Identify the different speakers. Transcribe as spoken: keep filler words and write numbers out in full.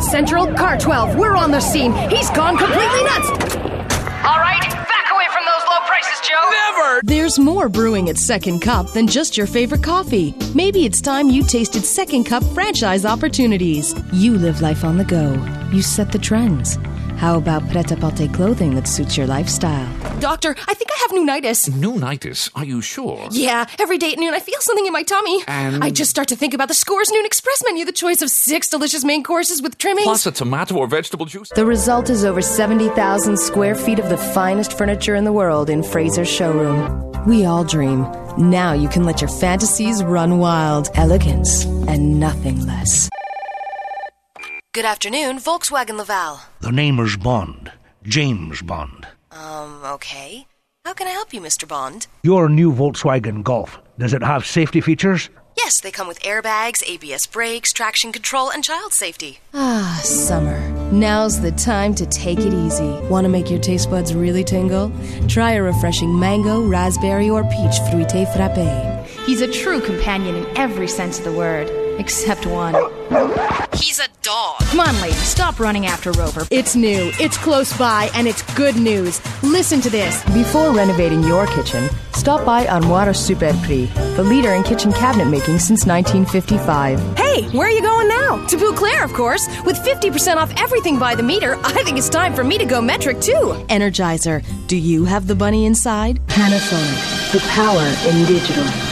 Speaker 1: Central, Car twelve, we're on the scene. He's gone completely nuts.
Speaker 2: All right, back away from those low prices, Joe.
Speaker 3: Never!
Speaker 1: There's more brewing at Second Cup than just your favorite coffee. Maybe it's time you tasted Second Cup franchise opportunities. You live life on the go. You set the trends. How about pret-a-porter clothing that suits your lifestyle? Doctor, I think I have pneumonitis.
Speaker 3: Pneumonitis? Are you sure?
Speaker 1: Yeah, every day at noon I feel something in my tummy.
Speaker 3: And?
Speaker 1: I just start to think about the Scores Noon Express menu, the choice of six delicious main courses with trimmings.
Speaker 3: Plus a tomato or vegetable juice?
Speaker 1: The result is over seventy thousand square feet of the finest furniture in the world in Fraser's showroom. We all dream. Now you can let your fantasies run wild. Elegance and nothing less. Good afternoon, Volkswagen Laval.
Speaker 4: The name is Bond. James Bond.
Speaker 1: Um, okay. How can I help you, Mister Bond?
Speaker 4: Your new Volkswagen Golf. Does it have safety features?
Speaker 1: Yes, they come with airbags, A B S brakes, traction control, and child safety. Ah, summer. Now's the time to take it easy. Want to make your taste buds really tingle? Try a refreshing mango, raspberry, or peach fruité frappé.
Speaker 5: He's a true companion in every sense of the word, except one.
Speaker 1: He's a dog.
Speaker 5: Come on, lady, stop running after Rover.
Speaker 1: It's new, it's close by, and it's good news. Listen to this. Before renovating your kitchen, stop by Armoire Super Prix, the leader in kitchen cabinet making since nineteen fifty-five. Hey, where are you going now? To Bouclair, of course. With fifty percent off everything by the meter, I think it's time for me to go metric, too. Energizer, do you have the bunny inside?
Speaker 6: Panasonic, the power in digital.